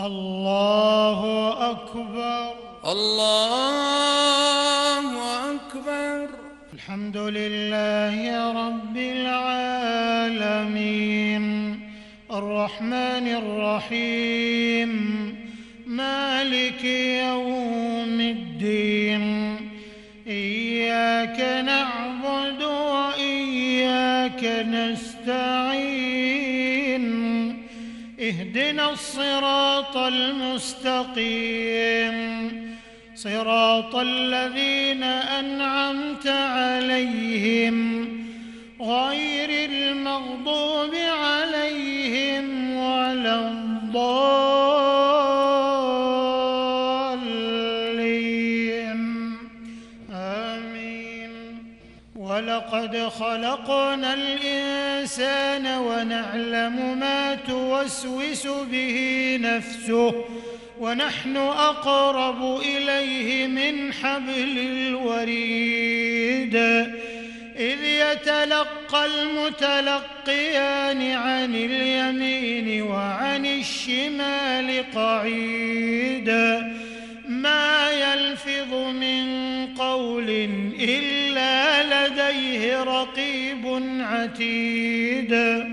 الله أكبر الله أكبر. الحمد لله رب العالمين الرحمن الرحيم مالك يوم الدين إياك نعبد وإياك نستعين اهدنا الصراط المستقيم صراط الذين أنعمت عليهم غير المغضوب عليهم ولا الضالين آمين. ولقد خلقنا الإنسان ونعلم ما توسوس به نفسه ونحن أقرب إليه من حبل الوريد إذ يتلقى المتلقيان عن اليمين وعن الشمال قعيد ما يلفظ من قول إلا لديه رقيب عتيد.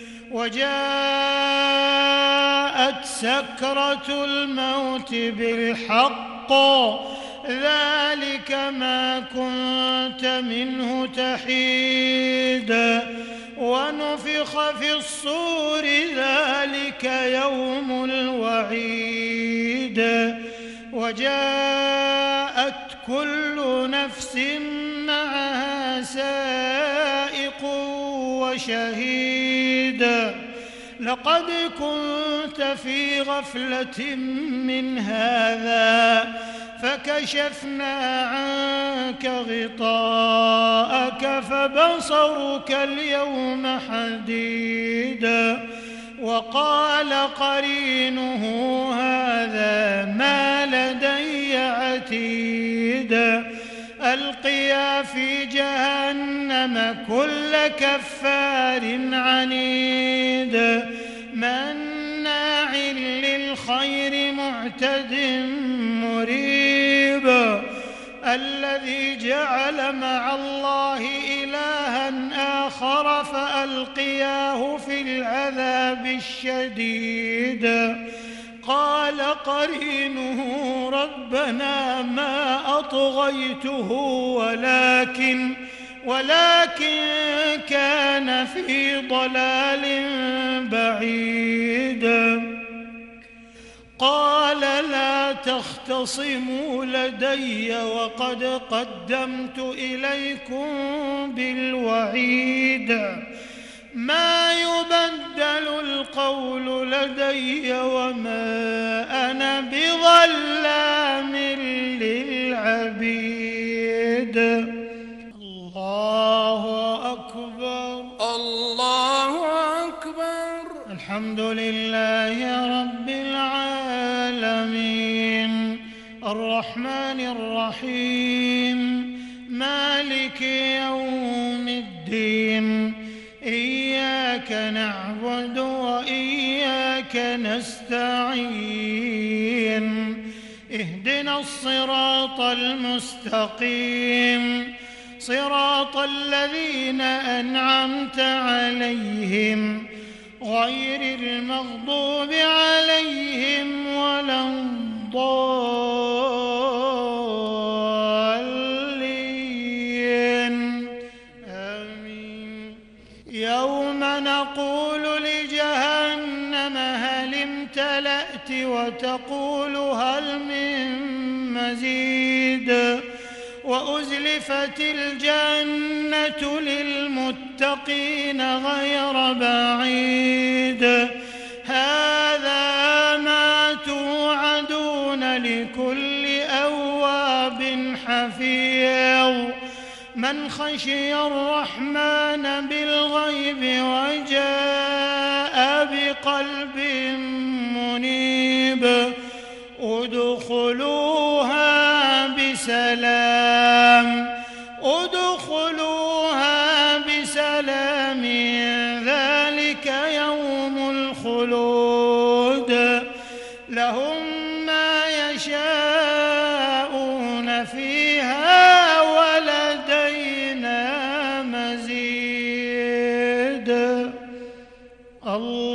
وجاءت سكرة الموت بالحق ذلك ما كنت منه تحيد ونفخ في الصور ذلك يوم الوعيد. وجاءت كل نفس معها سائق وشهيد. لقد كنت في غفلة من هذا فكشفنا عنك غطاءك فبصرك اليوم حديد. وقال قرينه هذا ما لدي عتيد. ألقيا في جهنم كل كفار عنيد مناع للخير معتد مريب. الذي جعل مع الله إلها آخر فألقياه في العذاب الشديد. قال قرينه ربنا ما أطغيته ولكن كان في ضلال بعيد. قال لا تختصموا لدي وقد قدمت إليكم بالوعيد. ما يبدل القول لدي وما أنا بظلام للعبيد. الله أكبر الله أكبر. الحمد لله رب العالمين الرحمن الرحيم مالك يوم الدين إياك نعبد وإياك نستعين اهدنا الصراط المستقيم صراط الذين أنعمت عليهم غير المغضوب عليهم ولا الضالين آمين. يوم نقول لجهنم هل امتلأت وتقول هل من مزيد. وأزلفت الجنة للمتقين غير بعيد. هذا ما توعدون لكل أواب حفيظ من خشي الرحمن بالغيب وجاء بقلب منيب. ادخلوها بسلام ذلك يوم الخلود. لهم لهم ما يشاءون فيها ولدينا مزيد. الله